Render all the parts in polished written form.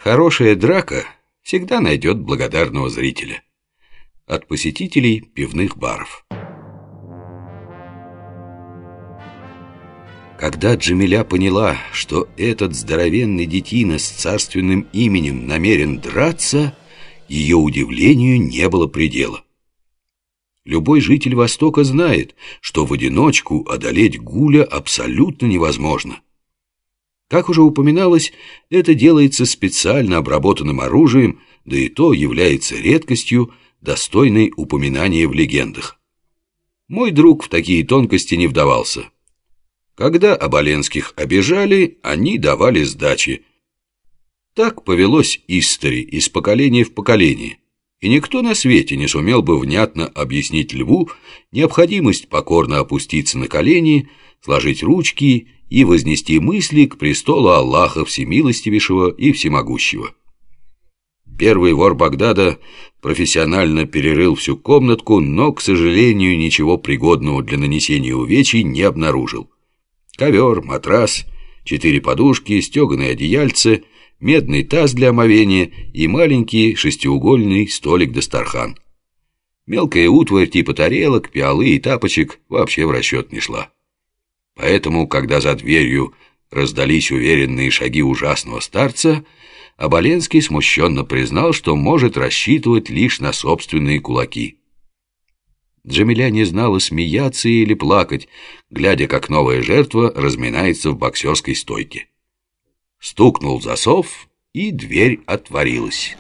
Хорошая драка всегда найдет благодарного зрителя. От посетителей пивных баров. Когда Джамиля поняла, что этот здоровенный детина с царственным именем намерен драться, ее удивлению не было предела. Любой житель Востока знает, что в одиночку одолеть Гуля абсолютно невозможно. Как уже упоминалось, это делается специально обработанным оружием, да и то является редкостью, достойной упоминания в легендах. Мой друг в такие тонкости не вдавался. Когда Оболенских обижали, они давали сдачи. Так повелось истори из поколения в поколение, и никто на свете не сумел бы внятно объяснить льву необходимость покорно опуститься на колени, сложить ручки и вознести мысли к престолу Аллаха Всемилостивейшего и Всемогущего. Первый вор Багдада профессионально перерыл всю комнатку, но, к сожалению, ничего пригодного для нанесения увечий не обнаружил. Ковер, матрас, 4 подушки, стеганое одеяльце, медный таз для омовения и маленький шестиугольный столик-дастархан. Мелкая утварь типа тарелок, пиалы и тапочек вообще в расчет не шла. Поэтому, когда за дверью раздались уверенные шаги ужасного старца, Оболенский смущенно признал, что может рассчитывать лишь на собственные кулаки. Джамиля не знала, смеяться или плакать, глядя, как новая жертва разминается в боксерской стойке. Стукнул засов, и дверь отворилась.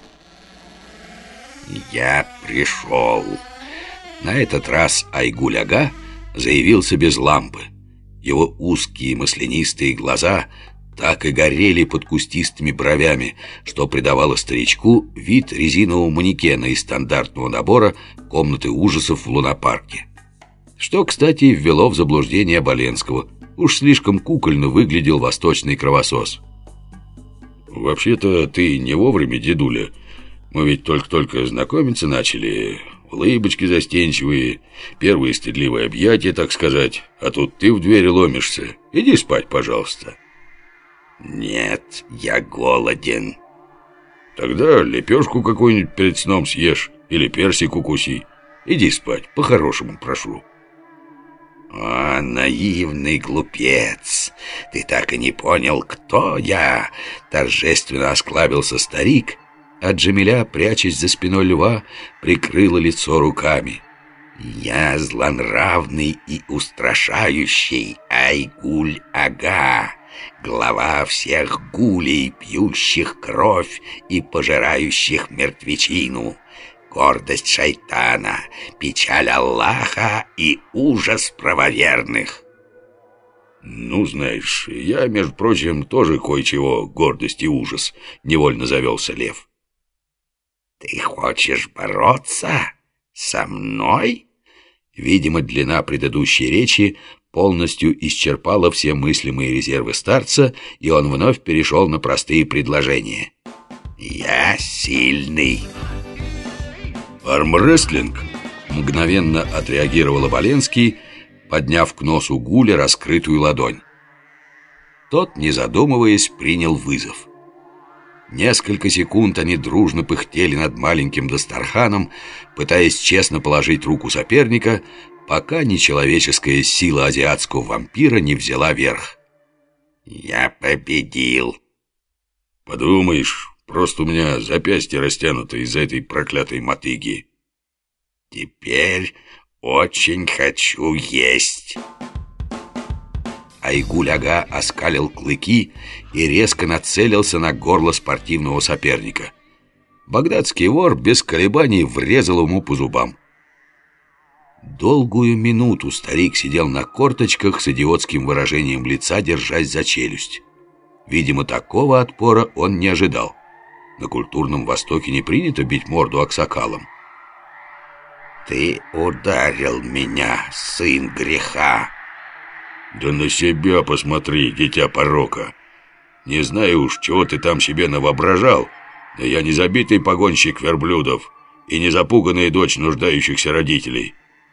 «Я пришел». На этот раз Айгуль-ага заявился без лампы. Его узкие маслянистые глаза так и горели под кустистыми бровями, что придавало старичку вид резинового манекена из стандартного набора комнаты ужасов в лунопарке. Что, кстати, ввело в заблуждение Оболенского. Уж слишком кукольно выглядел восточный кровосос. «Вообще-то ты не вовремя, дедуля. Мы ведь только-только знакомиться начали. Улыбочки застенчивые, первые стыдливые объятия, так сказать. А тут ты в двери ломишься. Иди спать, пожалуйста». «Нет, я голоден». «Тогда лепешку какую-нибудь перед сном съешь или персик укуси. Иди спать, по-хорошему прошу». «О, наивный глупец! Ты так и не понял, кто я!» Торжественно осклабился старик, а Джамиля, прячась за спиной льва, прикрыла лицо руками. «Я злонравный и устрашающий Айгуль-ага, глава всех гулей, пьющих кровь и пожирающих мертвечину, гордость шайтана, печаль Аллаха и ужас правоверных». «Ну, знаешь, я, между прочим, тоже кое-чего гордость и ужас», — невольно завелся лев. «Ты хочешь бороться со мной?» Видимо, длина предыдущей речи полностью исчерпала все мыслимые резервы старца, и он вновь перешел на простые предложения. «Я сильный». «Армрестлинг?» — мгновенно отреагировал Оболенский, подняв к носу Гуля раскрытую ладонь. Тот, не задумываясь, принял вызов. Несколько секунд они дружно пыхтели над маленьким дастарханом, пытаясь честно положить руку соперника, пока нечеловеческая сила азиатского вампира не взяла верх. «Я победил». «Подумаешь, просто у меня запястье растянуто из-за этой проклятой мотыги». «Теперь очень хочу есть». Айгуль-ага оскалил клыки и резко нацелился на горло спортивного соперника. Багдадский вор без колебаний врезал ему по зубам. Долгую минуту старик сидел на корточках с идиотским выражением лица, держась за челюсть. Видимо, такого отпора он не ожидал. На культурном Востоке не принято бить морду аксакалом. «Ты ударил меня, сын греха». «Да на себя посмотри, дитя порока. Не знаю уж, чего ты там себе навоображал, но я не забитый погонщик верблюдов и не запуганная дочь нуждающихся родителей.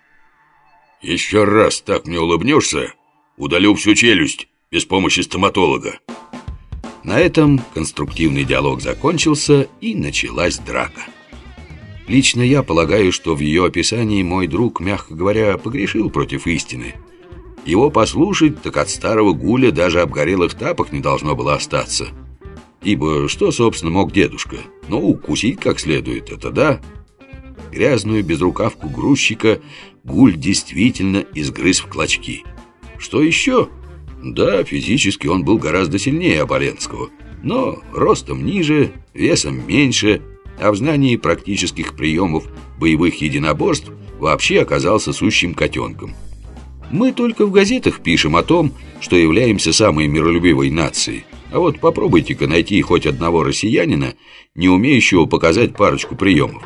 Еще раз так мне улыбнешься, удалю всю челюсть без помощи стоматолога». На этом конструктивный диалог закончился, и началась драка. Лично я полагаю, что в ее описании мой друг, мягко говоря, погрешил против истины. Его послушать, так от старого гуля даже обгорелых тапок не должно было остаться. Ибо что, собственно, мог дедушка? Ну, укусить как следует, это да. Грязную безрукавку грузчика гуль действительно изгрыз в клочки. Что еще? Да, физически он был гораздо сильнее Оболенского, но ростом ниже, весом меньше, а в знании практических приемов боевых единоборств вообще оказался сущим котенком. Мы только в газетах пишем о том, что являемся самой миролюбивой нацией. А вот попробуйте-ка найти хоть одного россиянина, не умеющего показать парочку приемов.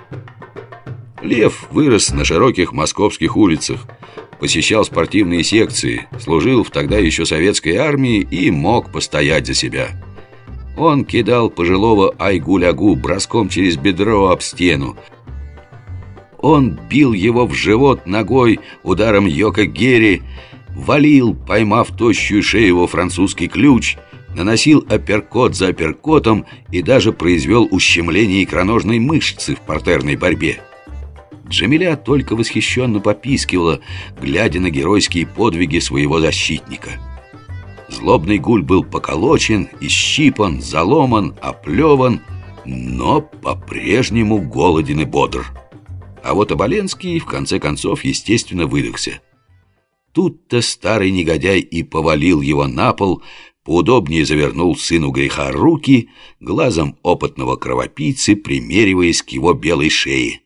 Лев вырос на широких московских улицах, посещал спортивные секции, служил в тогда еще советской армии и мог постоять за себя. Он кидал пожилого Айгулягу броском через бедро об стену. Он бил его в живот ногой ударом йока-гери, валил, поймав тощую шею его французский ключ, наносил апперкот за апперкотом и даже произвел ущемление икроножной мышцы в партерной борьбе. Джамиля только восхищенно попискивала, глядя на геройские подвиги своего защитника. Злобный гуль был поколочен, исщипан, заломан, оплеван, но по-прежнему голоден и бодр. А вот Оболенский, в конце концов, естественно, выдохся. Тут-то старый негодяй и повалил его на пол, поудобнее завернул сыну греха руки, глазом опытного кровопийцы примериваясь к его белой шее.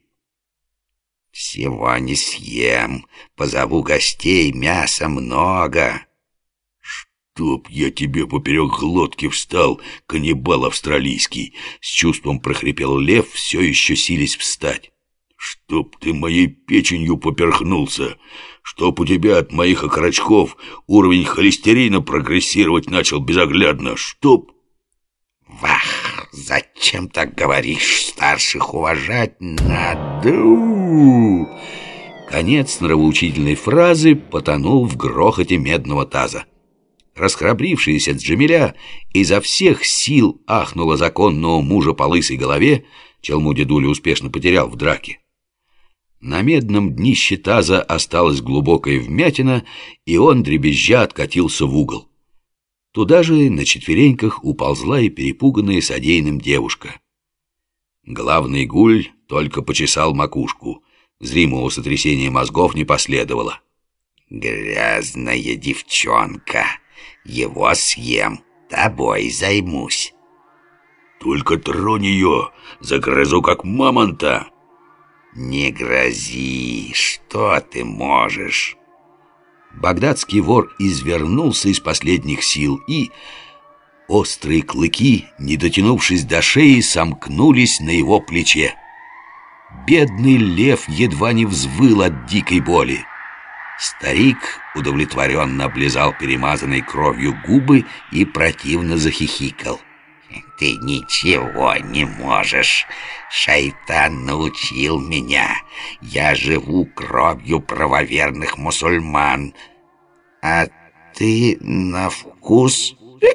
«Всего не съем, позову гостей, мяса много». «Чтоб я тебе поперек глотки встал, каннибал австралийский!» С чувством прохрипел Лев, все еще силясь встать. «Чтоб ты моей печенью поперхнулся! Чтоб у тебя от моих окорочков уровень холестерина прогрессировать начал безоглядно! Чтоб...» «Вах! Зачем так говоришь? Старших уважать надо!» Конец нравоучительной фразы потонул в грохоте медного таза. Расхрабрившаяся Джамиля изо всех сил ахнула законного мужа по лысой голове, челму дедуля успешно потерял в драке. На медном днище таза осталась глубокая вмятина, и он, дребезжа, откатился в угол. Туда же на четвереньках уползла и перепуганная содеянным девушка. Главный гуль только почесал макушку. Зримого сотрясения мозгов не последовало. «Грязная девчонка! Его съем, тобой займусь!» «Только тронь ее, загрызу как мамонта!» «Не грози, что ты можешь?» Багдадский вор извернулся из последних сил, и острые клыки, не дотянувшись до шеи, сомкнулись на его плече. Бедный лев едва не взвыл от дикой боли. Старик удовлетворенно облизал перемазанной кровью губы и противно захихикал. «Ты ничего не можешь. Шайтан научил меня. Я живу кровью правоверных мусульман. А ты на вкус...»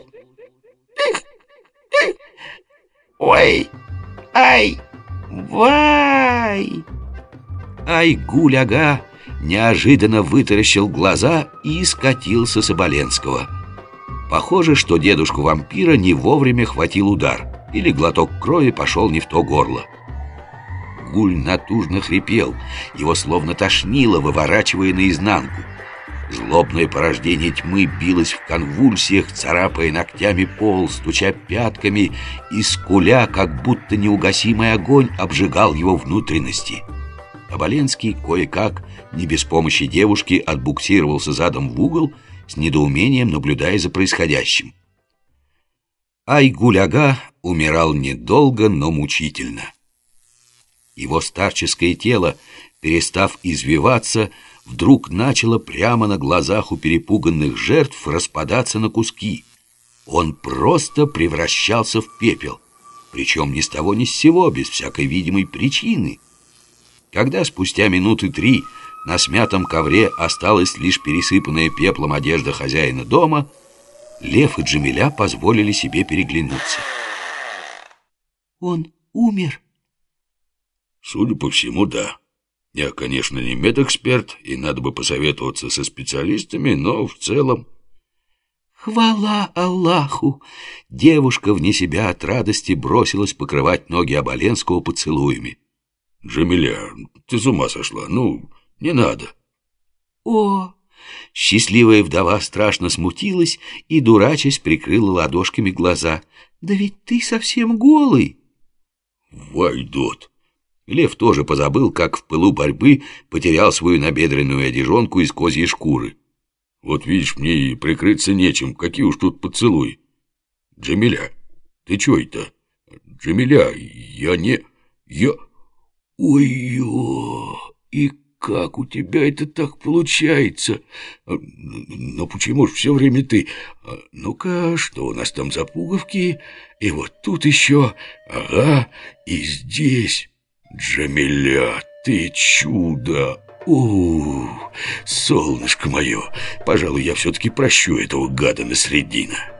«Ой! Ай! Вай!» Айгуль-ага неожиданно вытаращил глаза и скатился с Оболенского. Похоже, что дедушку вампира не вовремя хватил удар, или глоток крови пошел не в то горло. Гуль натужно хрипел, его словно тошнило, выворачивая наизнанку. Злобное порождение тьмы билось в конвульсиях, царапая ногтями пол, стуча пятками и скуля, как будто неугасимый огонь обжигал его внутренности. Оболенский кое-как, не без помощи девушки, отбуксировался задом в угол, с недоумением наблюдая за происходящим. Айгуль-ага умирал недолго, но мучительно. Его старческое тело, перестав извиваться, вдруг начало прямо на глазах у перепуганных жертв распадаться на куски. Он просто превращался в пепел, причем ни с того ни с сего, без всякой видимой причины. Когда спустя минуты 3 на смятом ковре осталась лишь пересыпанная пеплом одежда хозяина дома, Лев и Джамиля позволили себе переглянуться. Он умер? Судя по всему, да. Я, конечно, не медэксперт, и надо бы посоветоваться со специалистами, но в целом... Хвала Аллаху! Девушка вне себя от радости бросилась покрывать ноги Оболенского поцелуями. Джамиля, ты с ума сошла? Ну, не надо. О! Счастливая вдова страшно смутилась и, дурачась, прикрыла ладошками глаза. Да ведь ты совсем голый. Вайдот! Лев тоже позабыл, как в пылу борьбы потерял свою набедренную одежонку из козьей шкуры. Вот видишь, мне и прикрыться нечем, какие уж тут поцелуи. Джамиля, ты чё это? Джамиля, я... Ой-ё, и как у тебя это так получается? Но почему ж все время ты? Ну-ка, что у нас там за пуговки? И вот тут еще, ага, и здесь. Джамиля, ты чудо! Солнышко мое, пожалуй, я все-таки прощу этого гада Насреддина.